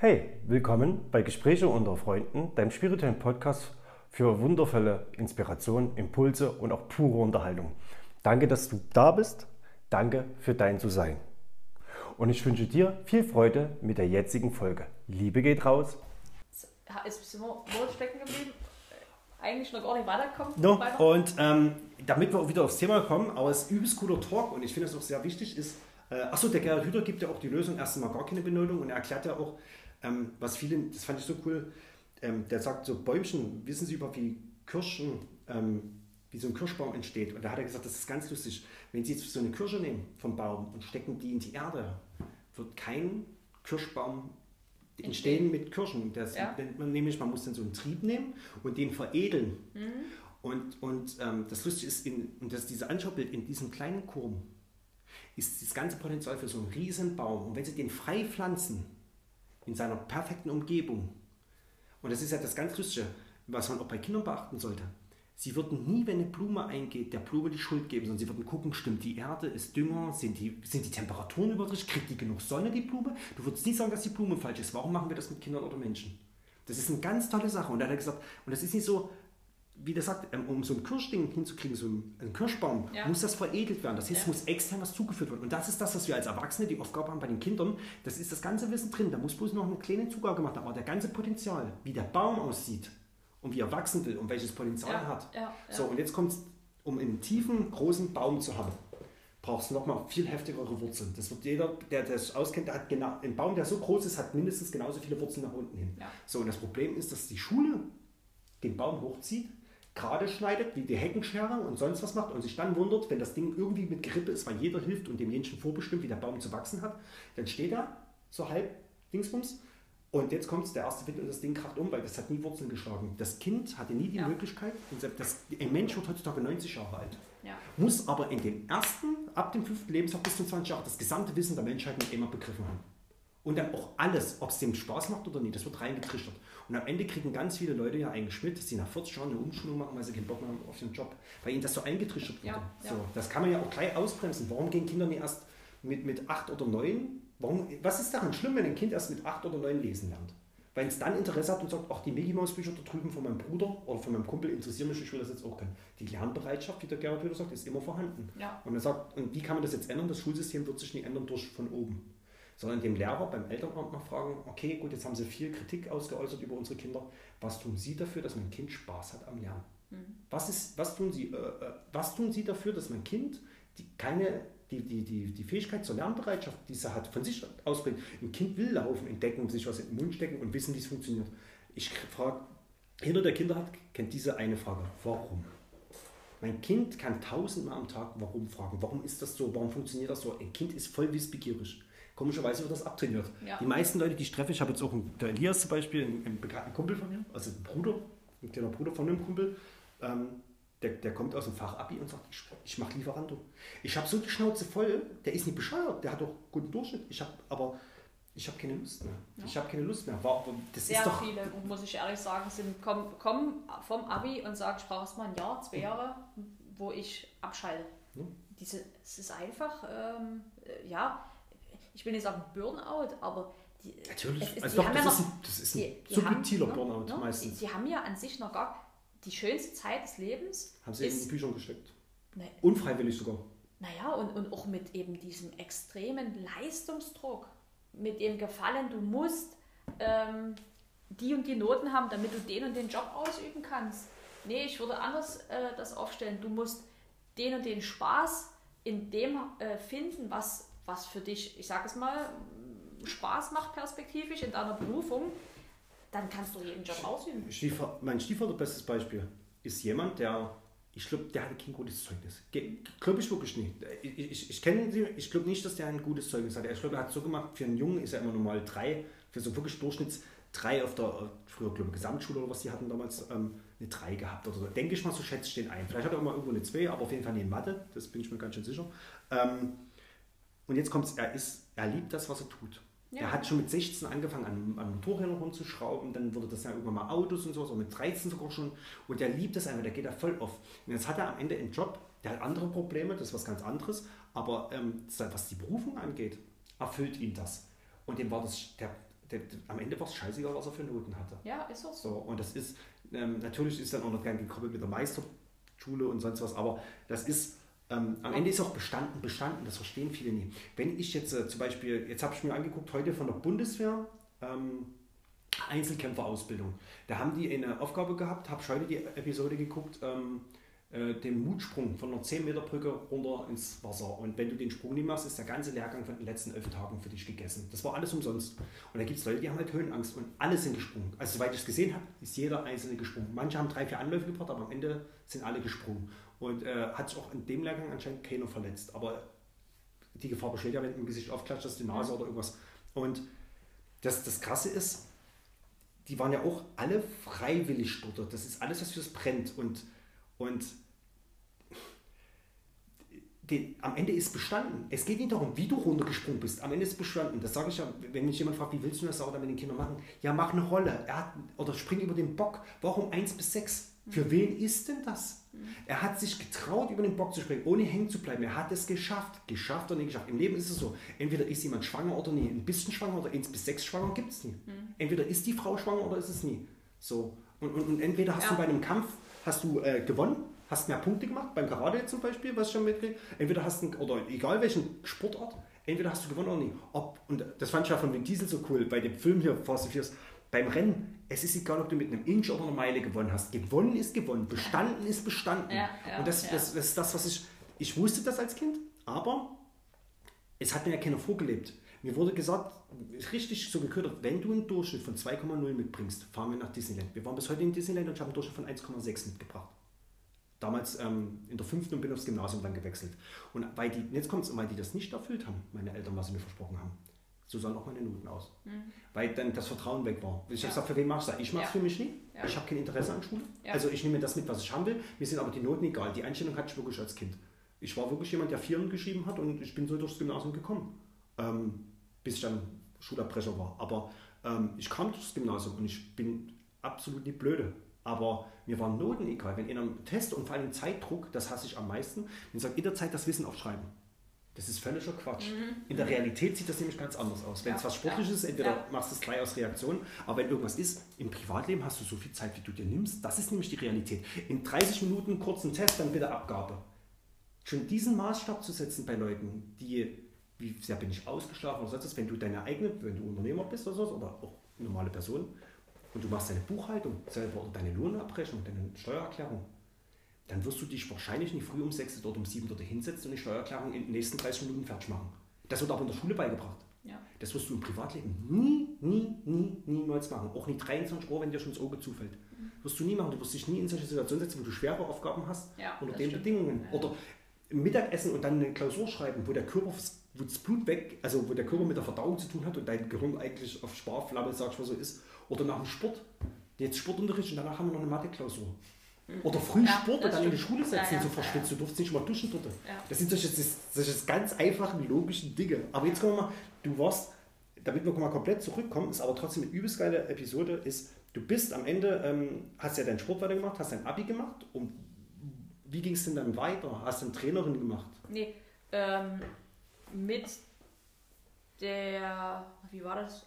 Hey, willkommen bei Gespräche unter Freunden, deinem spirituellen Podcast für wundervolle Inspiration, Impulse und auch pure Unterhaltung. Danke, dass du da bist. Danke für dein Zusein. Und ich wünsche dir viel Freude mit der jetzigen Folge. Liebe geht raus. Ist sind wir stecken geblieben? Eigentlich noch gar nicht weitergekommen. No, und damit wir auch wieder aufs Thema kommen, aber es ist übelst cooler Talk und ich finde es auch sehr wichtig ist, achso, der Gerhard Hüther gibt ja auch die Lösung, erst einmal gar keine Benotung und er erklärt ja auch, was viele, das fand ich so cool, der sagt so, Bäumchen, wissen Sie über wie Kirschen, wie so ein Kirschbaum entsteht? Und da hat er gesagt, das ist ganz lustig, wenn Sie jetzt so eine Kirsche nehmen vom Baum und stecken die in die Erde, wird kein Kirschbaum entstehen mit Kirschen. Man muss dann so einen Trieb nehmen und den veredeln. Und das Lustige ist, und das ist dieses Anschaubild, in diesem kleinen Korn ist das ganze Potenzial für so einen riesen Baum. Und wenn Sie den frei pflanzen, in seiner perfekten Umgebung, und das ist ja das ganz Lustige, was man auch bei Kindern beachten sollte, sie würden nie, wenn eine Blume eingeht, der Blume die Schuld geben, sondern sie würden gucken, stimmt die Erde, ist Dünger, sind die Temperaturen überdurch, kriegt die genug Sonne, die Blume? Du würdest nie sagen, dass die Blume falsch ist. Warum machen wir das mit Kindern oder Menschen? Das ist eine ganz tolle Sache. Und da hat er gesagt, und das ist nicht so, wie der sagt, um so ein Kirschding hinzukriegen, so einen Kirschbaum, muss das veredelt werden. Das heißt, es muss extern was zugeführt werden. Und das ist das, was wir als Erwachsene die Aufgabe haben bei den Kindern. Das ist das ganze Wissen drin. Da muss bloß noch eine kleine Zugabe gemacht werden. Aber der ganze Potenzial, wie der Baum aussieht und wie er wachsen will und welches Potenzial er hat. So, und jetzt kommt es, um einen tiefen, großen Baum zu haben, brauchst du nochmal viel heftigere Wurzeln. Das wird jeder, der das auskennt, der hat genau, ein Baum, der so groß ist, hat mindestens genauso viele Wurzeln nach unten hin. So, und das Problem ist, dass die Schule den Baum hochzieht, gerade schneidet, wie die Heckenschere und sonst was macht und sich dann wundert, wenn das Ding irgendwie mit Gerippe ist, weil jeder hilft und dem Menschen vorbestimmt, wie der Baum zu wachsen hat, dann steht er so halb Dingsbums und jetzt kommt der erste Wind und das Ding kracht um, weil das hat nie Wurzeln geschlagen. Das Kind hatte nie die Möglichkeit, ein Mensch wird heutzutage 90 Jahre alt, muss aber in den ersten, ab dem 5. Lebensjahr bis zum 20 Jahre das gesamte Wissen der Menschheit mit einmal begriffen haben. Und dann auch alles, ob es dem Spaß macht oder nicht, das wird reingetrichtert. Und am Ende kriegen ganz viele Leute ja eigentlich mit, dass sie nach 40 Jahren eine Umschulung machen, weil sie keinen Bock mehr haben auf den Job. Weil ihnen das so eingetrichtert wurde. So, das kann man ja auch gleich ausbremsen. Warum gehen Kinder nicht erst mit 8 oder 9? Was ist daran schlimm, wenn ein Kind erst mit 8 oder 9 lesen lernt? Weil es dann Interesse hat und sagt, ach, die Mickey Maus Bücher da drüben von meinem Bruder oder von meinem Kumpel interessieren mich, ich will das jetzt auch können. Die Lernbereitschaft, wie der Gerhard wieder sagt, ist immer vorhanden. Und er sagt, und wie kann man das jetzt ändern? Das Schulsystem wird sich nicht ändern durch von oben. Sondern dem Lehrer beim Elternabend mal fragen, okay, gut, jetzt haben Sie viel Kritik ausgeäußert über unsere Kinder. Was tun Sie dafür, dass mein Kind Spaß hat am Lernen? Was tun Sie dafür, dass mein Kind die Fähigkeit zur Lernbereitschaft, die es hat, von sich ausbringt? Ein Kind will laufen, entdecken, sich was in den Mund stecken und wissen, wie es funktioniert. Ich frage, jeder, der Kinder hat, kennt diese eine Frage. Warum? Mein Kind kann 1000-mal am Tag Warum fragen. Warum ist das so? Warum funktioniert das so? Ein Kind ist voll wissbegierig. Komischerweise wird das abtrainiert. Die meisten Leute, die ich treffe, ich habe jetzt auch der Elias zum Beispiel, einen bekannten Kumpel von mir, also ein kleiner Bruder von einem Kumpel, der kommt aus dem Fachabi und sagt, ich mache Lieferando. Ich habe so die Schnauze voll, der ist nicht bescheuert, der hat doch guten Durchschnitt, aber ich habe keine Lust mehr. Ich habe keine Lust mehr. Das sehr ist doch viele, muss ich ehrlich sagen, kommen vom Abi und sagen, ich brauche erst mal ein Jahr, 2 Jahre, wo ich abschalte. Es ist einfach, ich will nicht sagen Burnout, aber natürlich. Das ist ein subtiler Burnout meistens. Sie haben ja an sich noch gar die schönste Zeit des Lebens. Haben sie in den Büchern gesteckt. Ne, unfreiwillig sogar. Naja, und auch mit eben diesem extremen Leistungsdruck, mit dem Gefallen, du musst die und die Noten haben, damit du den und den Job ausüben kannst. Nee, ich würde anders das aufstellen. Du musst den und den Spaß in dem finden, was für dich, ich sage es mal, Spaß macht perspektivisch in deiner Berufung, dann kannst du jeden Job ausüben. Mein Stiefvater, bestes Beispiel, ist jemand, ich glaube, der hatte kein gutes Zeugnis. Glaube ich wirklich nicht. Ich kenne sie, ich glaube nicht, dass der ein gutes Zeugnis hatte. Ich glaube, er hat so gemacht, für einen Jungen ist er immer normal 3, für so wirklich Durchschnitts 3 auf der, früher glaube ich, Gesamtschule oder was die hatten damals, eine 3 gehabt oder so. Denke ich mal, so schätze ich den ein. Vielleicht hat er auch mal irgendwo eine 2, aber auf jeden Fall nicht in Mathe, das bin ich mir ganz schön sicher. Und jetzt kommt es, er liebt das, was er tut. Er hat schon mit 16 angefangen, an Motorrädern rumzuschrauben, dann wurde das ja irgendwann mal Autos und sowas, oder mit 13 sogar schon. Und er liebt das einfach, der geht da voll auf. Und jetzt hat er am Ende einen Job, der hat andere Probleme, das ist was ganz anderes, aber was die Berufung angeht, erfüllt ihn das. Und dem war das, am Ende war es scheißegal, was er für Noten hatte. Ja, ist auch so. So, und das ist, natürlich ist dann auch noch gern gekoppelt mit der Meisterschule und sonst was, aber das ist, am Ende ist auch bestanden, das verstehen viele nie. Wenn ich jetzt zum Beispiel, jetzt habe ich mir angeguckt, heute von der Bundeswehr, Einzelkämpferausbildung. Da haben die eine Aufgabe gehabt, habe ich heute die Episode geguckt, den Mutsprung von einer 10-Meter-Brücke runter ins Wasser. Und wenn du den Sprung nicht machst, ist der ganze Lehrgang von den letzten 11 Tagen für dich gegessen. Das war alles umsonst. Und da gibt es Leute, die haben halt Höhenangst und alle sind gesprungen. Also soweit ich es gesehen habe, ist jeder Einzelne gesprungen. Manche haben 3-4 Anläufe gebraucht, aber am Ende sind alle gesprungen. Und hat sich auch in dem Lehrgang anscheinend keiner verletzt. Aber die Gefahr besteht ja, wenn du im Gesicht aufklatscht, dass die Nase oder irgendwas. Und das Krasse ist, die waren ja auch alle freiwillig dort. Das ist alles, was für das brennt. Und am Ende ist bestanden. Es geht nicht darum, wie du runtergesprungen bist. Am Ende ist bestanden. Das sage ich ja, wenn mich jemand fragt, wie willst du das auch dann mit den Kindern machen? Ja, mach eine Rolle. Oder spring über den Bock. Warum 1 bis 6? Für wen ist denn das? Er hat sich getraut, über den Bock zu springen, ohne hängen zu bleiben. Er hat es geschafft. Geschafft oder nicht geschafft. Im Leben ist es so, entweder ist jemand schwanger oder nie. Ein bisschen schwanger oder 1 bis 6 schwanger gibt es nie. Entweder ist die Frau schwanger oder ist es nie. So. Und entweder hast du bei einem Kampf gewonnen, hast mehr Punkte gemacht, beim Karate zum Beispiel, was ich schon mitkriege. Entweder hast du, oder egal welchen Sportart, entweder hast du gewonnen oder nie. Und das fand ich ja von Vin Diesel so cool, bei dem Film hier, Fast and Furious, beim Rennen, es ist egal, ob du mit einem Inch oder einer Meile gewonnen hast. Gewonnen ist gewonnen, bestanden ist bestanden. Und das ist das, was ich wusste das als Kind, aber es hat mir ja keiner vorgelebt. Mir wurde gesagt, richtig so geködert, wenn du einen Durchschnitt von 2,0 mitbringst, fahren wir nach Disneyland. Wir waren bis heute in Disneyland und ich habe einen Durchschnitt von 1,6 mitgebracht. Damals in der 5. und bin aufs Gymnasium dann gewechselt. Und weil die das nicht erfüllt haben, meine Eltern, was sie mir versprochen haben, so sahen auch meine Noten aus. Weil dann das Vertrauen weg war. Ich habe gesagt, für wen machst du das? Ich mache es für mich nie. Ja. Ich habe kein Interesse an Schule. Ja. Also ich nehme das mit, was ich haben will. Mir sind aber die Noten egal. Die Einstellung hatte ich wirklich als Kind. Ich war wirklich jemand, der 4 geschrieben hat und ich bin so durchs Gymnasium gekommen. Bis ich dann Schulabbrecher war. Aber ich kam durchs Gymnasium und ich bin absolut nicht blöde. Aber mir waren Noten egal. Wenn in einem Test und vor allem Zeitdruck, das hasse ich am meisten, wenn ich sage, in der Zeit das Wissen aufschreiben. Das ist völliger Quatsch. In der Realität sieht das nämlich ganz anders aus. Wenn es was Sportliches ist, entweder machst du es gleich aus Reaktion, aber wenn irgendwas ist, im Privatleben hast du so viel Zeit, wie du dir nimmst. Das ist nämlich die Realität. In 30 Minuten kurzen Test, dann bitte Abgabe. Schon diesen Maßstab zu setzen bei Leuten, die, wie sehr bin ich ausgeschlafen oder sonst was, wenn du wenn du Unternehmer bist oder so, oder auch normale Person, und du machst deine Buchhaltung selber oder deine Lohnabrechnung, deine Steuererklärung, dann wirst du dich wahrscheinlich nicht früh um 6 oder um 7 dort hinsetzen und die Steuererklärung in den nächsten 30 Minuten fertig machen. Das wird aber in der Schule beigebracht. Ja. Das wirst du im Privatleben niemals machen. Auch nicht 23 Uhr, wenn dir schon das Auge zufällt. Wirst du nie machen. Du wirst dich nie in solche Situationen setzen, wo du schwere Aufgaben hast, unter den Bedingungen. Ja. Oder Mittagessen und dann eine Klausur schreiben, wo der Körper, wo das Blut weg, also wo der Körper mit der Verdauung zu tun hat und dein Gehirn eigentlich auf Sparflamme, sag ich mal so, ist. Oder nach dem Sport. Jetzt Sportunterricht und danach haben wir noch eine Mathe-Klausur. Oder früh Sport und dann in die Schule setzen, so verschwitzt. Du durfst nicht mal duschen dort. Ja. Das sind solche ganz einfachen, logischen Dinge. Aber jetzt kommen wir mal, du warst, damit wir mal komplett zurückkommen, ist aber trotzdem eine übelst geile Episode, ist, du bist am Ende, hast ja deinen Sport weitergemacht, hast dein Abi gemacht und wie ging es denn dann weiter? Hast du eine Trainerin gemacht? Nee, mit der, wie war das?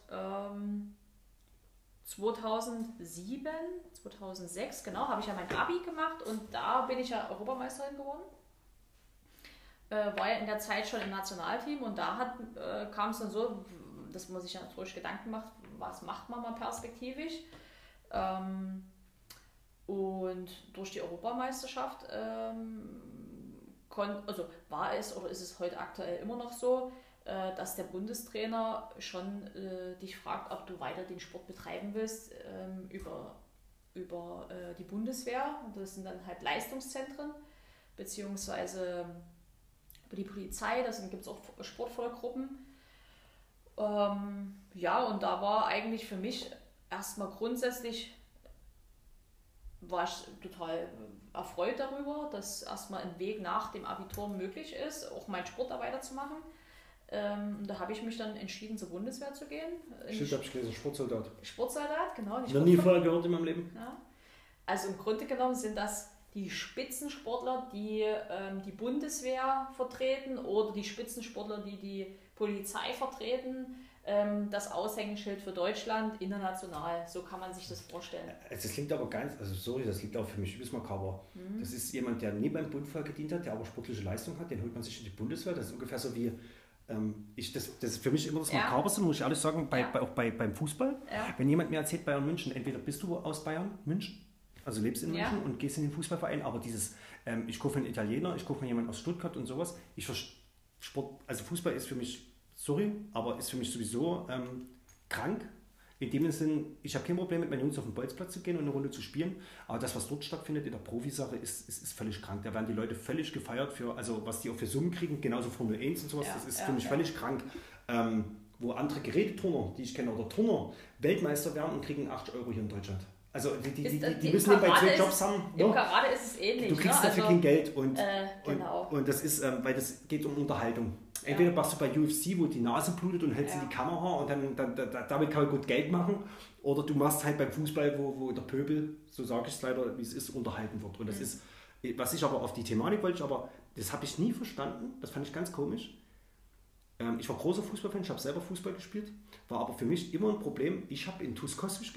2007, 2006, genau, habe ich ja mein Abi gemacht und da bin ich ja Europameisterin geworden. War ja in der Zeit schon im Nationalteam und da kam es dann so, dass man sich ja natürlich Gedanken macht, was macht man mal perspektivisch. Und durch die Europameisterschaft war es oder ist es heute aktuell immer noch so, dass der Bundestrainer schon dich fragt, ob du weiter den Sport betreiben willst über die Bundeswehr. Und das sind dann halt Leistungszentren, beziehungsweise über die Polizei, da gibt es auch Sportfördergruppen. Und da war eigentlich für mich erstmal grundsätzlich, war ich total erfreut darüber, dass erstmal ein Weg nach dem Abitur möglich ist, auch meinen Sport da weiterzumachen. Da habe ich mich dann entschieden, zur Bundeswehr zu gehen. Stimmt, habe ich gelesen, Sportsoldat. Sportsoldat, genau. Noch nie vorher gehört in meinem Leben. Ja. Also im Grunde genommen sind das die Spitzensportler, die die Bundeswehr vertreten oder die Spitzensportler, die die Polizei vertreten. das Aushängeschild für Deutschland international. So kann man sich das vorstellen. Das klingt aber das klingt auch für mich übelst makaber. Das ist jemand, der nie beim Bund gedient hat, der aber sportliche Leistung hat, den holt man sich in die Bundeswehr. Das ist ungefähr so wie, das ist für mich immer das Makaberste, muss ich ehrlich sagen, auch beim Fußball. Ja. Wenn jemand mir erzählt, Bayern München, entweder bist du aus Bayern, München, also lebst in München und gehst in den Fußballverein, aber dieses, ich gucke einen Italiener, ich gucke mir jemanden aus Stuttgart und sowas, also Fußball ist für mich, sorry, aber ist für mich sowieso krank. In dem Sinne, ich habe kein Problem mit meinen Jungs auf den Bolzplatz zu gehen und eine Runde zu spielen, aber das, was dort stattfindet in der Profisache, ist völlig krank. Da werden die Leute völlig gefeiert also was die auch für Summen kriegen, genauso Formel 1 und sowas, das ist für mich völlig krank. Wo andere Geräteturner, die ich kenne, oder Turner, Weltmeister werden und kriegen 8 € hier in Deutschland. Also die müssen nebenbei 2 Jobs haben. Im Karate ist es ähnlich. Du kriegst dafür kein Geld genau. und das ist, weil das geht um Unterhaltung. Entweder machst du bei UFC, wo die Nase blutet und hältst in die Kamera und dann damit kann man gut Geld machen, oder du machst halt beim Fußball, wo der Pöbel, so sage ich es leider, wie es ist, unterhalten wird. Und das ist, was ich aber auf die Thematik wollte, aber das habe ich nie verstanden, das fand ich ganz komisch. Ich war großer Fußballfan, ich habe selber Fußball gespielt, war aber für mich immer ein Problem. Ich habe in TuS Koswig,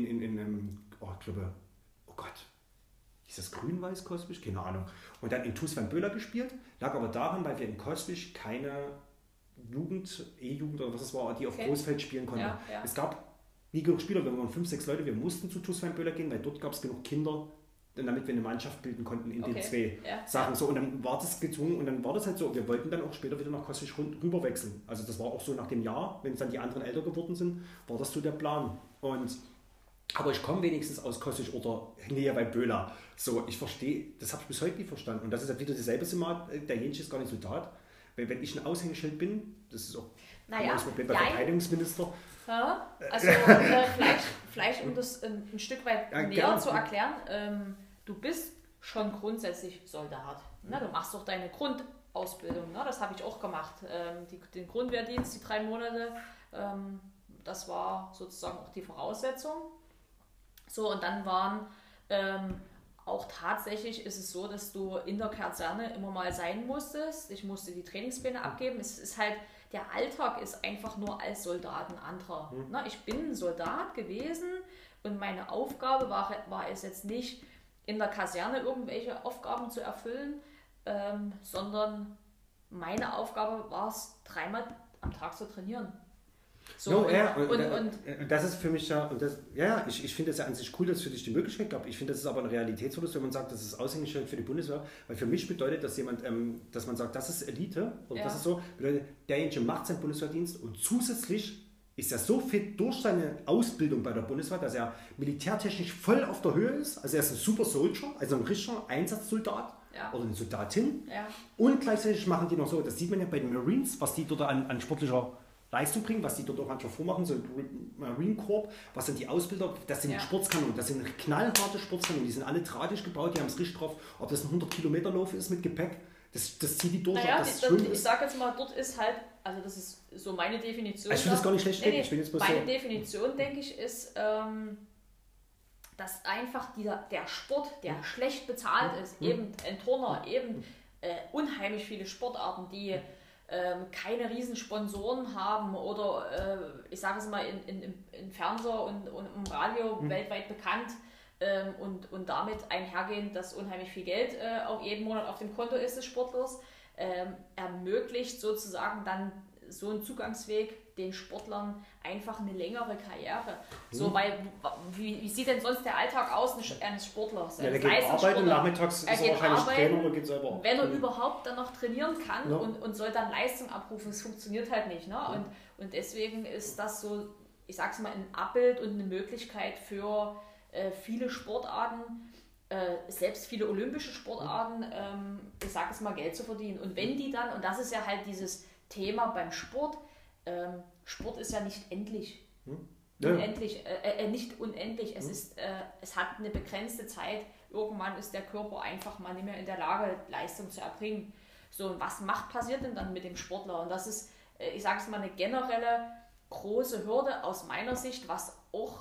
ist das Grün-Weiß Koswig? Keine Ahnung. Und dann in TuS Van Böhler gespielt, lag aber daran, weil wir in Koswig keine E-Jugend oder was es war, die auf Großfeld spielen konnten. Ja. Es gab nie genug Spieler, wir waren 5, 6 Leute, wir mussten zu TuS Van Böhler gehen, weil dort gab es genug Kinder, damit wir eine Mannschaft bilden konnten in den 2 Sachen. So, und dann war das gezwungen und dann war das halt so, wir wollten dann auch später wieder nach Koswig rüber wechseln. Also das war auch so nach dem Jahr, wenn es dann die anderen älter geworden sind, war das so der Plan. Aber ich komme wenigstens aus Koswig oder Nähe bei Böhler. So, ich verstehe, das habe ich bis heute nie verstanden. Und das ist halt wieder dieselbe Summe, der Jensch ist gar nicht so da. Weil wenn ich ein Aushängeschild bin, das ist auch das Problem bei Verteidigungsminister. Ja, also vielleicht um das ein Stück weit näher zu erklären, du bist schon grundsätzlich Soldat. Ne? Du machst doch deine Grundausbildung, ne? Das habe ich auch gemacht. Den Grundwehrdienst, die 3 Monate, das war sozusagen auch die Voraussetzung. So, und dann waren auch tatsächlich ist es so, dass du in der Kaserne immer mal sein musstest. Ich musste die Trainingspläne abgeben. Es ist halt, der Alltag ist einfach nur als Soldat ein anderer. Ne? Ich bin ein Soldat gewesen und meine Aufgabe war es jetzt nicht, in der Kaserne irgendwelche Aufgaben zu erfüllen, sondern meine Aufgabe war es, 3-mal am Tag zu trainieren. So, und das ist für mich ich finde es ja an sich cool, dass es für dich die Möglichkeit gab. Ich finde, das ist aber eine Realitätsverlust, wenn man sagt, das ist Aushängeschild für die Bundeswehr, weil für mich bedeutet, dass dass man sagt, das ist Elite, oder das ist so, bedeutet, derjenige macht seinen Bundeswehrdienst und zusätzlich ist er so fit durch seine Ausbildung bei der Bundeswehr, dass er militärtechnisch voll auf der Höhe ist. Also er ist ein super Soldier, also ein richtiger Einsatzsoldat oder eine Soldatin. Ja. Und gleichzeitig machen die noch so, das sieht man ja bei den Marines, was die dort an sportlicher Leistung bringen, was die dort auch manchmal vormachen, so Marine Corps, was sind die Ausbilder, das sind Sportskanonen, das sind knallharte Sportskanonen, die sind alle drahtisch gebaut, die haben es richtig drauf, ob das ein 100-Kilometer-Lauf ist mit Gepäck, das zieht die durch. Ich sage jetzt mal, dort ist halt, also das ist so meine Definition. Ich finde das gar nicht schlecht. Meine Definition, denke ich, ist, dass einfach der Sport, der schlecht bezahlt ist, eben ein Turner, eben unheimlich viele Sportarten, die keine riesen Sponsoren haben oder ich sage es mal in Fernseher und im Radio weltweit bekannt und damit einhergehend, dass unheimlich viel Geld auch jeden Monat auf dem Konto ist des Sportlers, ermöglicht sozusagen dann so einen Zugangsweg den Sportlern einfach eine längere Karriere. So, weil, wie sieht denn sonst der Alltag aus eines Sportlers? Ja, der geht arbeiten, nachmittags ist er wahrscheinlich Trainer oder geht selber. Wenn er überhaupt dann noch trainieren kann und soll dann Leistung abrufen, es funktioniert halt nicht. Ne? Ja. Und deswegen ist das so, ich sag's mal, ein Abbild und eine Möglichkeit für viele Sportarten, selbst viele olympische Sportarten, ich sage es mal, Geld zu verdienen. Und wenn die dann, und das ist ja halt dieses Thema beim Sport, Sport ist ja nicht endlich. Nicht unendlich. Es hat eine begrenzte Zeit. Irgendwann ist der Körper einfach mal nicht mehr in der Lage, Leistung zu erbringen. So, und was passiert denn dann mit dem Sportler? Und das ist, ich sage es mal, eine generelle große Hürde aus meiner Sicht, was auch,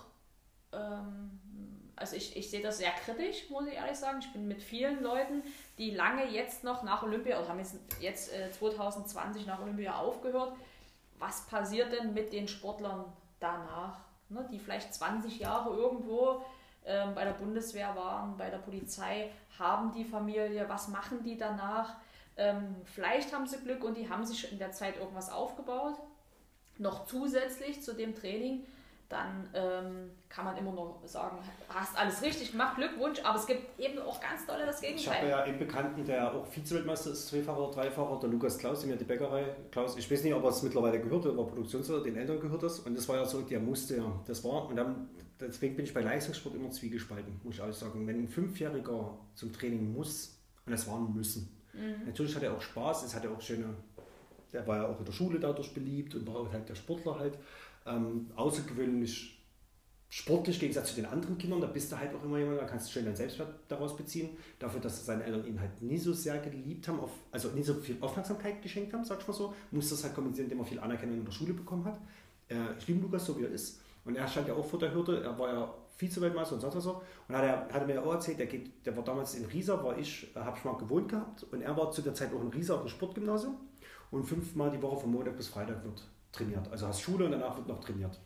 also ich sehe das sehr kritisch, muss ich ehrlich sagen. Ich bin mit vielen Leuten, die lange jetzt noch nach Olympia, oder haben jetzt 2020 nach Olympia aufgehört, was passiert denn mit den Sportlern danach, ne, die vielleicht 20 Jahre irgendwo bei der Bundeswehr waren, bei der Polizei, haben die Familie, was machen die danach? Vielleicht haben sie Glück und die haben sich in der Zeit irgendwas aufgebaut, noch zusätzlich zu dem Training. Dann kann man immer noch sagen, hast alles richtig gemacht, Glückwunsch, aber es gibt eben auch ganz dolle das Gegenteil. Ich habe ja einen Bekannten, der auch Vize-Weltmeister ist, zweifacher oder dreifacher, der Lukas Klaus, der mir die Bäckerei, Klaus, ich weiß nicht, ob er es mittlerweile gehört, der war Produktionsleiter, den Eltern gehört das und das war ja so, der musste ja, das war und dann, deswegen bin ich bei Leistungssport immer zwiegespalten, muss ich auch sagen. Wenn ein 5-Jähriger zum Training muss, und das war ein Müssen, natürlich hat er auch Spaß, es hat ja auch schöne, der war ja auch in der Schule dadurch beliebt und war halt der Sportler halt, außergewöhnlich sportlich, im Gegensatz zu den anderen Kindern, da bist du halt auch immer jemand, da kannst du schön deinen Selbstwert daraus beziehen, dafür, dass seine Eltern ihn halt nie so sehr geliebt haben, also nie so viel Aufmerksamkeit geschenkt haben, sag ich mal so, muss das halt kompensieren, indem er viel Anerkennung in der Schule bekommen hat. Ich liebe Lukas so, wie er ist und er stand ja auch vor der Hürde, er war ja Vize-Weltmeister und sonst was so und hat er mir auch erzählt, der war damals in Riesa, habe ich mal gewohnt gehabt und er war zu der Zeit auch in Riesa auf dem Sportgymnasium und 5-mal die Woche von Montag bis Freitag wird trainiert. Also hast Schule und danach wird noch trainiert.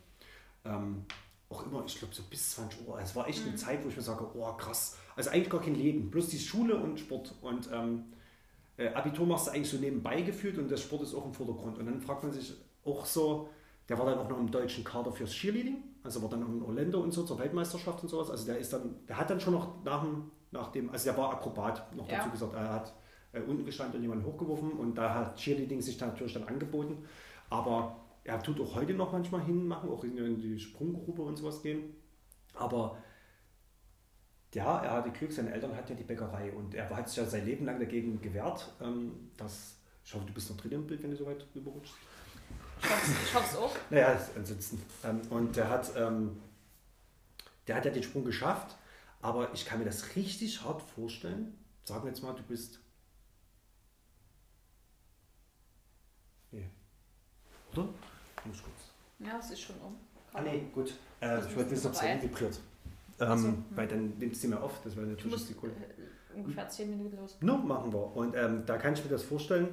Auch immer, ich glaube so bis 20 Uhr. Es war echt eine Zeit, wo ich mir sage, oh krass. Also eigentlich gar kein Leben, bloß die Schule und Sport. Und Abitur machst du eigentlich so nebenbei gefühlt und der Sport ist auch im Vordergrund. Und dann fragt man sich auch so, der war dann auch noch im deutschen Kader fürs Cheerleading, also war dann noch in Orlando und so zur Weltmeisterschaft und sowas. Also der hat dann schon noch nach dem, also der war Akrobat, noch dazu gesagt, er hat unten gestanden und jemanden hochgeworfen und da hat Cheerleading sich dann natürlich dann angeboten. Aber er tut auch heute noch manchmal hinmachen, auch in die Sprunggrube und sowas gehen. Aber ja, er hatte Glück, seine Eltern hatten ja die Bäckerei und er hat sich ja sein Leben lang dagegen gewehrt. Ich hoffe, du bist noch drin im Bild, wenn du so weit rüberrutschst. Ich hoffe es auch. Naja, ansonsten. Und der hat ja den Sprung geschafft, aber ich kann mir das richtig hart vorstellen. Sagen wir jetzt mal, du bist. Nee. Oder? Muss kurz. Ja, es ist schon um. Nee, gut. Ich wollte wissen, ob es vibriert. Weil dann nimmst du mir auf, das wäre natürlich die cool. Ungefähr 10 Minuten los. No, machen wir. Und da kann ich mir das vorstellen,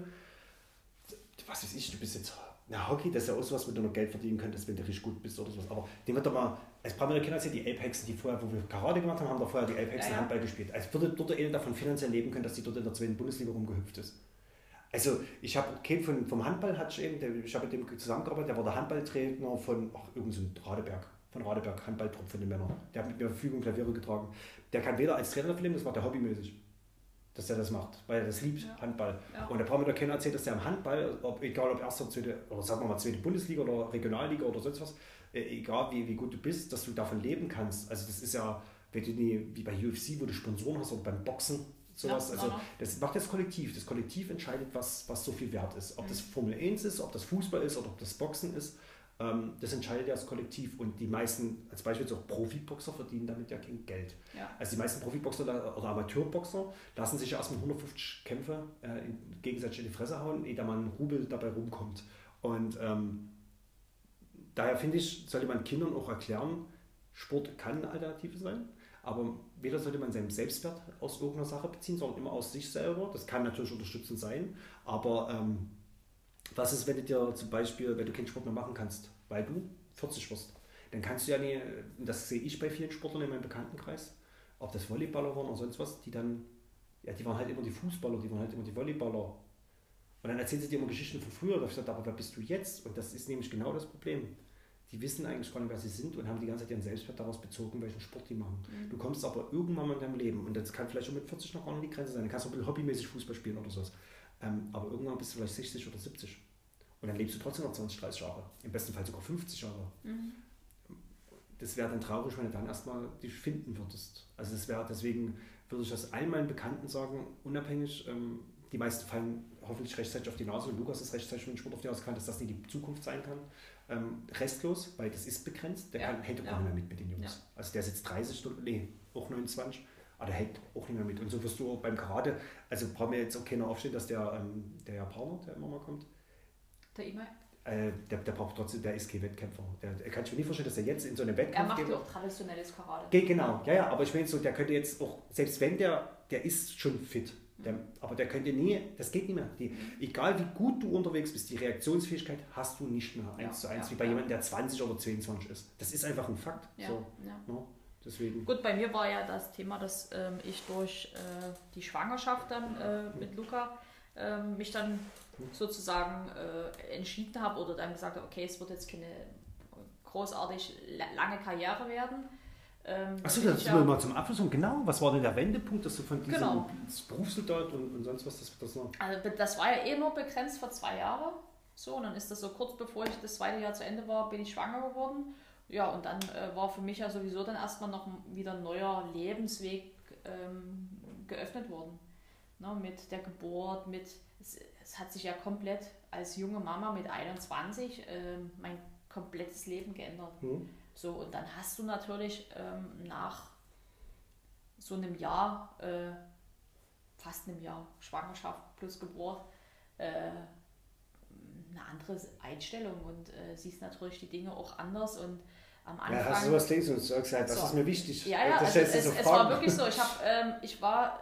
was weiß ich, du bist jetzt, Hockey, das ist ja auch sowas, wo du noch Geld verdienen könntest, wenn du richtig gut bist oder sowas. Aber den wird doch mal, als paar Kinder erzählt, die Apexen, die vorher, wo wir Karate gemacht haben, haben da vorher die Apexen Handball gespielt. Als würde dort einer davon finanziell leben können, dass die dort in der 2. Bundesliga rumgehüpft ist. Also ich habe vom Handball ich habe mit dem zusammengearbeitet, der war der Handballtrainer von Radeberg, Handballtrupp von den Männern. Der hat mit mir Verfügung Klaviere getragen. Der kann weder als Trainer dafür leben, das macht er hobbymäßig, dass er das macht, weil er das liebt, Handball. Ja. Und der paar Meter Kenner erzählt, dass der am Handball, egal ob erste, zweite, oder sagen wir mal 2. Bundesliga oder Regionalliga oder sonst was, egal wie gut du bist, dass du davon leben kannst. Also das ist ja, wenn du wie bei UFC, wo du Sponsoren hast oder beim Boxen, sowas. Ja, also das macht das Kollektiv. Das Kollektiv entscheidet, was so viel wert ist. Ob das Formel 1 ist, ob das Fußball ist oder ob das Boxen ist. Das entscheidet ja das Kollektiv. Und die meisten, als Beispiel auch Profiboxer, verdienen damit ja kein Geld. Ja. Also die meisten Profiboxer oder Amateurboxer lassen sich ja erstmal 150 Kämpfe gegenseitig in die Fresse hauen, ehe da mal ein Rubel dabei rumkommt. Und daher finde ich, sollte man Kindern auch erklären, Sport kann eine Alternative sein. Aber weder sollte man seinen Selbstwert aus irgendeiner Sache beziehen, sondern immer aus sich selber. Das kann natürlich unterstützend sein, aber was ist, wenn du dir zum Beispiel, wenn du keinen Sport mehr machen kannst, weil du 40 wirst, dann kannst du ja nicht, das sehe ich bei vielen Sportlern in meinem Bekanntenkreis, ob das Volleyballer waren oder sonst was, die dann, ja, die waren halt immer die Fußballer, die waren halt immer die Volleyballer. Und dann erzählen sie dir immer Geschichten von früher, da habe ich gesagt, aber wer bist du jetzt? Und das ist nämlich genau das Problem. Die wissen eigentlich gar nicht, wer sie sind und haben die ganze Zeit ihren Selbstwert daraus bezogen, welchen Sport die machen. Du kommst aber irgendwann mal in deinem Leben, und das kann vielleicht schon mit 40 noch gar nicht die Grenze sein, dann kannst du ein bisschen hobbymäßig Fußball spielen oder sowas. Aber irgendwann bist du vielleicht 60 oder 70. Und dann lebst du trotzdem noch 20, 30 Jahre. Im besten Fall sogar 50 Jahre. Das wäre dann traurig, wenn du dann erstmal dich finden würdest. Also deswegen würde ich das allen meinen Bekannten sagen, unabhängig, die meisten fallen hoffentlich rechtzeitig auf die Nase, und Lukas ist rechtzeitig mit dem Sport auf die Nase gefallen, dass das nicht die Zukunft sein kann. Restlos, weil das ist begrenzt, der hält auch nicht mehr mit den Jungs. Ja. Also der sitzt 30 Stunden, auch 29, aber der hält auch nicht mehr mit. Und so wirst du auch beim Karate, also braucht mir jetzt auch keiner aufstehen, dass der Japaner, der immer mal kommt, der braucht trotzdem, der ist kein Wettkämpfer. Der kann ich mir nicht vorstellen, dass er jetzt in so einem Wettkampf... Er macht ja auch traditionelles Karate. Genau, ja, aber ich meine so, der könnte jetzt auch, selbst wenn der ist schon fit, Aber der könnte nie, das geht nicht mehr. Egal wie gut du unterwegs bist, die Reaktionsfähigkeit hast du nicht mehr 1:1, wie bei jemandem, der 20 oder 22 ist. Das ist einfach ein Fakt. Deswegen. Gut, bei mir war ja das Thema, dass ich durch die Schwangerschaft dann mit Luca mich dann sozusagen entschieden habe oder dann gesagt habe, okay, es wird jetzt keine großartig lange Karriere werden. Achso, das ist mal zum Abschluss. Und genau, was war denn der Wendepunkt, dass du von diesem Berufssoldat und sonst was das war? Also das war ja nur begrenzt für 2 Jahre. So, und dann ist das so kurz bevor ich das 2. Jahr zu Ende war, bin ich schwanger geworden. Ja, und dann war für mich ja sowieso dann erstmal noch wieder ein neuer Lebensweg geöffnet worden. Ne, mit der Geburt, es hat sich ja komplett als junge Mama mit 21 mein komplettes Leben geändert. So, und dann hast du natürlich nach so einem Jahr, fast einem Jahr Schwangerschaft plus Geburt, eine andere Einstellung und siehst natürlich die Dinge auch anders und am Anfang... Ja, hast du sowas gelesen und sagst, das ist mir wichtig. Ja, also es war wirklich so, ich war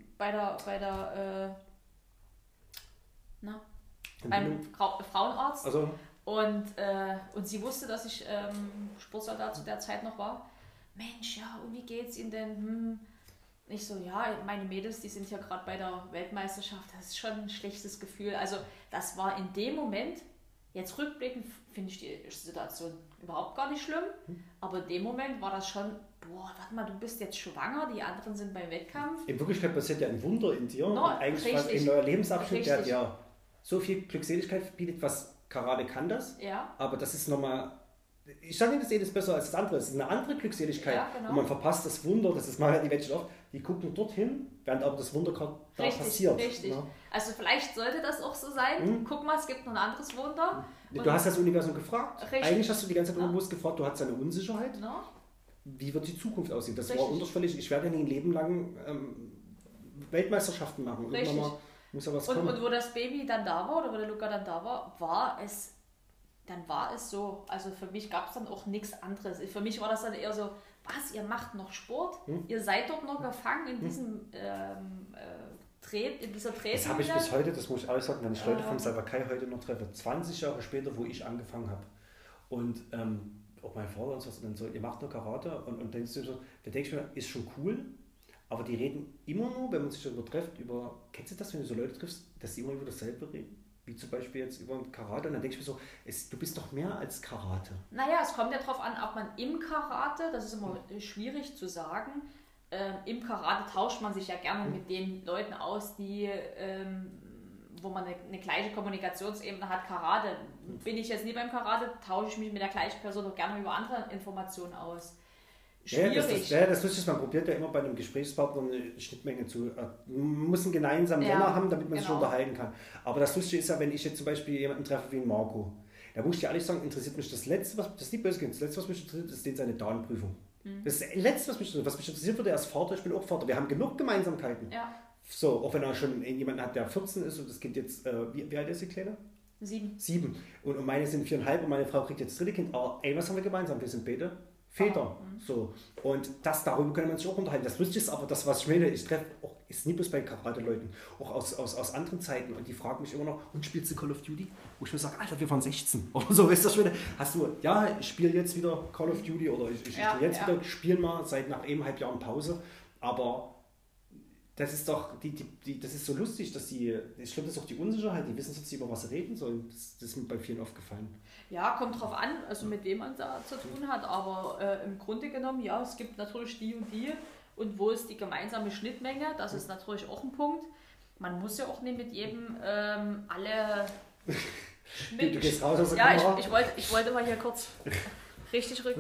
beim Frauenarzt und sie wusste, dass ich Sportsoldat zu der Zeit noch war. Mensch, ja, und wie geht's Ihnen denn? Ich so, ja, meine Mädels, die sind ja gerade bei der Weltmeisterschaft, das ist schon ein schlechtes Gefühl. Also das war in dem Moment, jetzt rückblickend finde ich die Situation überhaupt gar nicht schlimm, aber in dem Moment war das schon, boah, warte mal, du bist jetzt schwanger, die anderen sind beim Wettkampf. In Wirklichkeit passiert ja ein Wunder in dir. No, eigentlich war ein neuer Lebensabschnitt, der ja so viel Glückseligkeit bietet, was Karate kann das, aber das ist nochmal, ich sage nicht, das eine ist besser als das andere, es ist eine andere Glückseligkeit und man verpasst das Wunder, das ist mal die Menschen oft, die gucken dorthin, während aber das Wunder gerade da passiert. Richtig, also vielleicht sollte das auch so sein, guck mal, es gibt noch ein anderes Wunder. Du hast das Universum gefragt, eigentlich hast du die ganze Zeit unbewusst gefragt, du hattest eine Unsicherheit, wie wird die Zukunft aussehen, das war unterschwellig, ich werde ja nie ein Leben lang Weltmeisterschaften machen, irgendwann mal muss ja was kommen. Und wo das Baby dann da war, oder wo der Luca dann da war, war es so, also für mich gab es dann auch nichts anderes. Für mich war das dann eher so, was, ihr macht noch Sport? Ihr seid doch noch gefangen in diesem in dieser Tretmühle. Das habe ich bis heute, das muss ich auch sagen, wenn ich Leute von Salvakai heute noch treffe, 20 Jahre später, wo ich angefangen habe. Und auch mein Vater und so, dann so, ihr macht nur Karate und denkst du so, da denke ich mir, ist schon cool, aber die reden immer nur, wenn man sich darüber trifft, kennst du das, wenn du so Leute triffst, dass die immer über dasselbe reden? Wie zum Beispiel jetzt über Karate, und dann denke ich mir so, du bist doch mehr als Karate. Naja, es kommt ja darauf an, ob man im Karate, das ist immer schwierig zu sagen, im Karate tauscht man sich ja gerne mit den Leuten aus, die, wo man eine gleiche Kommunikationsebene hat. Karate, bin ich jetzt nie beim Karate, tausche ich mich mit der gleichen Person doch gerne über andere Informationen aus. Schwierig. Das Lustige, man probiert ja immer bei einem Gesprächspartner eine Schnittmenge zu. Man muss einen gemeinsamen Nenner haben, damit man sich unterhalten kann. Aber das Lustige ist ja, wenn ich jetzt zum Beispiel jemanden treffe wie einen Marco, da muss ich dir ehrlich sagen, interessiert mich das Letzte, das ist nicht böse, das Letzte, was mich interessiert, ist seine Darmprüfung. Das ist das Letzte, was mich interessiert wird, er ist Vater, ich bin auch Vater. Wir haben genug Gemeinsamkeiten. Ja. So, auch wenn er schon jemanden hat, der 14 ist und das Kind jetzt, wie alt ist die Kleine? 7. Und meine sind 4,5 und meine Frau kriegt jetzt das 3. Kind. Aber was haben wir gemeinsam? Wir sind beide Väter. So. Und darüber können wir sich auch unterhalten. Das Lustige ist aber, das, was ich meine, ich treffe auch, ist nie bloß bei Karate-Leuten, auch aus anderen Zeiten. Und die fragen mich immer noch, und spielst du Call of Duty? Wo ich mir sage, Alter, wir waren 16. Oder so, weißt du, schon, hast du, ja, ich spiele jetzt wieder Call of Duty oder ich wieder spielen mal seit nach 1,5 Jahren Pause. Aber das ist doch, das ist so lustig, dass ich glaube, das ist auch die Unsicherheit, die wissen jetzt nicht, über was sie reden sollen. Das ist mir bei vielen aufgefallen. Ja, kommt drauf an, also mit wem man da zu tun hat, aber im Grunde genommen, ja, es gibt natürlich die und wo ist die gemeinsame Schnittmenge, das ist natürlich auch ein Punkt. Man muss ja auch nicht mit jedem alle Du gehst raus aus der Kamera. Ich wollte mal hier kurz richtig rücken.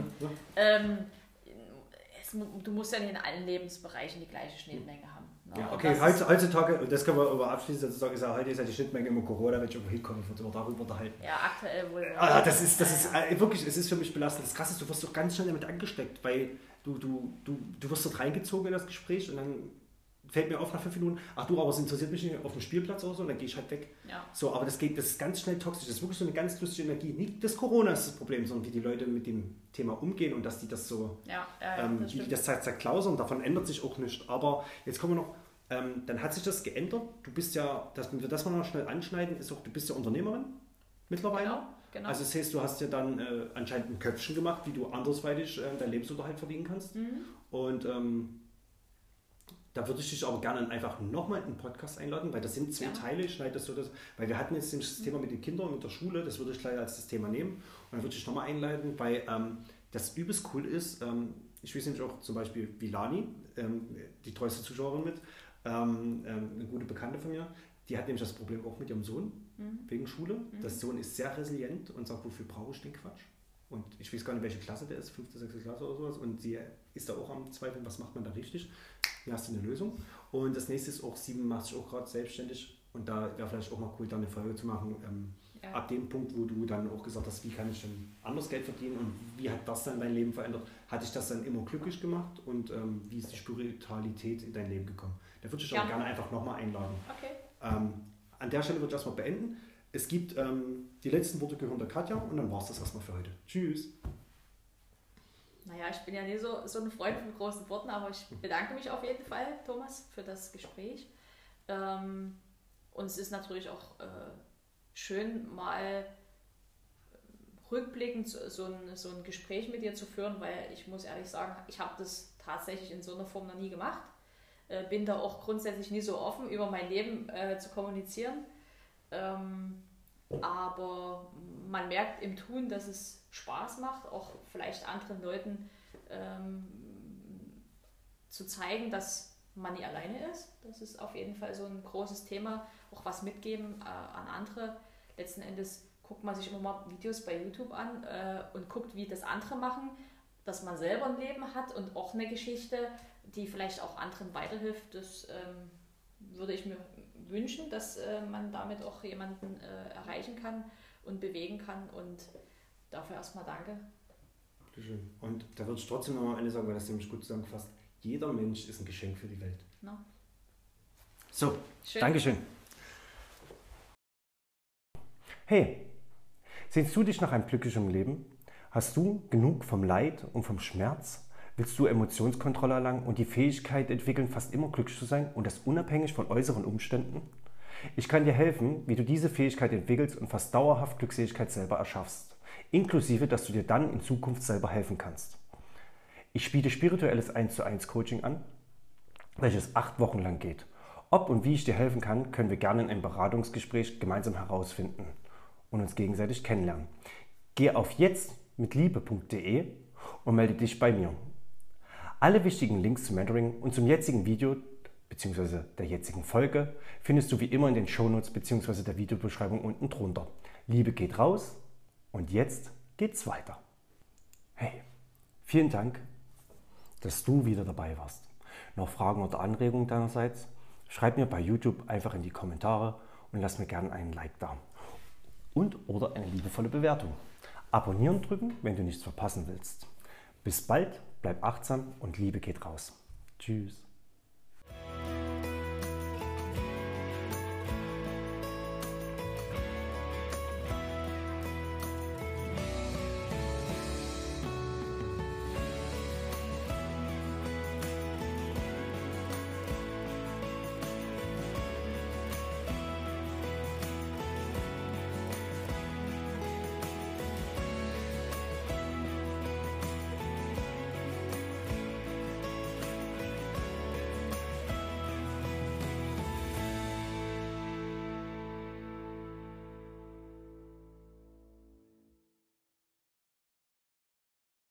Du musst ja nicht in allen Lebensbereichen die gleiche Schnittmenge haben. Ne? Ja, okay, heutzutage, und das können wir aber abschließend sozusagen sagen, heute ist ja die Schnittmenge immer Corona, wenn ich irgendwo hinkomme, wird darüber unterhalten. Ja, aktuell wohl. Das ist wirklich, es ist für mich belastend. Das Krasse ist, du wirst doch ganz schnell damit angesteckt, weil du wirst dort reingezogen in das Gespräch und dann fällt mir auf nach 5 Minuten, ach du, aber es interessiert mich nicht auf dem Spielplatz oder so, und dann gehe ich halt weg. Ja. So, aber das ist ganz schnell toxisch, das ist wirklich so eine ganz lustige Energie. Nicht das Corona ist das Problem, sondern wie die Leute mit dem Thema umgehen und dass die das so, wie die das zerklausern, davon ändert sich auch nichts. Aber jetzt kommen wir noch Dann hat sich das geändert. Du bist ja, das wir noch schnell anschneiden, ist auch, du bist ja Unternehmerin mittlerweile. Genau. Also das heißt, du hast ja dann anscheinend ein Köpfchen gemacht, wie du andersweitig deinen Lebensunterhalt verdienen kannst. Und da würde ich dich aber gerne einfach nochmal in den Podcast einladen, weil das sind 2 Teile, ich schneide das so, weil wir hatten jetzt das Thema mit den Kindern, mit der Schule, das würde ich gleich als das Thema nehmen. Und dann würde ich nochmal einleiten, weil das übelst cool ist. Ich weiß nämlich auch zum Beispiel wie Lani, die treueste Zuschauerin mit, eine gute Bekannte von mir, die hat nämlich das Problem auch mit ihrem Sohn, wegen Schule. Der Sohn ist sehr resilient und sagt, wofür brauche ich den Quatsch? Und ich weiß gar nicht, welche Klasse der ist, 5., 6. Klasse oder sowas. Und sie ist da auch am Zweifeln, was macht man da richtig? Hier hast du eine Lösung. Und das nächste ist auch, 7 macht sich auch gerade selbstständig. Und da wäre vielleicht auch mal cool, da eine Folge zu machen. Ab dem Punkt, wo du dann auch gesagt hast, wie kann ich denn anders Geld verdienen und wie hat das dann dein Leben verändert? Hat dich das dann immer glücklich gemacht und wie ist die Spiritualität in dein Leben gekommen? Da würde ich auch gerne einfach nochmal einladen. Okay. An der Stelle würde ich erstmal beenden. Es gibt die letzten Worte gehören der Katja und dann war es das erstmal für heute. Tschüss. Naja, ich bin ja nie so ein Freund von großen Worten, aber ich bedanke mich auf jeden Fall, Thomas, für das Gespräch. Und es ist natürlich auch schön, mal rückblickend so ein Gespräch mit dir zu führen, weil ich muss ehrlich sagen, ich habe das tatsächlich in so einer Form noch nie gemacht. Bin da auch grundsätzlich nie so offen, über mein Leben zu kommunizieren. Aber man merkt im Tun, dass es Spaß macht, auch vielleicht anderen Leuten zu zeigen, dass man nie alleine ist. Das ist auf jeden Fall so ein großes Thema, auch was mitgeben an andere. Letzten Endes guckt man sich immer mal Videos bei YouTube an und guckt, wie das andere machen, dass man selber ein Leben hat und auch eine Geschichte, die vielleicht auch anderen weiterhilft. Das würde ich mir wünschen, dass man damit auch jemanden erreichen kann und bewegen kann. Und dafür erstmal danke. Bitteschön. Und da würde ich trotzdem noch mal eine sagen, weil das nämlich gut zusammengefasst. Jeder Mensch ist ein Geschenk für die Welt. No. So, Schön. Dankeschön. Hey, sehnst du dich nach einem glücklichen Leben? Hast du genug vom Leid und vom Schmerz? Willst du Emotionskontrolle erlangen und die Fähigkeit entwickeln, fast immer glücklich zu sein und das unabhängig von äußeren Umständen? Ich kann dir helfen, wie du diese Fähigkeit entwickelst und fast dauerhaft Glückseligkeit selber erschaffst, inklusive, dass du dir dann in Zukunft selber helfen kannst. Ich biete spirituelles 1:1 Coaching an, welches 8 Wochen lang geht. Ob und wie ich dir helfen kann, können wir gerne in einem Beratungsgespräch gemeinsam herausfinden und uns gegenseitig kennenlernen. Geh auf jetztmitliebe.de und melde dich bei mir. Alle wichtigen Links zum Mentoring und zum jetzigen Video bzw. der jetzigen Folge findest du wie immer in den Shownotes bzw. der Videobeschreibung unten drunter. Liebe geht raus und jetzt geht's weiter. Hey, vielen Dank, dass du wieder dabei warst. Noch Fragen oder Anregungen deinerseits? Schreib mir bei YouTube einfach in die Kommentare und lass mir gerne einen Like da. Und oder eine liebevolle Bewertung. Abonnieren drücken, wenn du nichts verpassen willst. Bis bald, bleib achtsam und Liebe geht raus. Tschüss.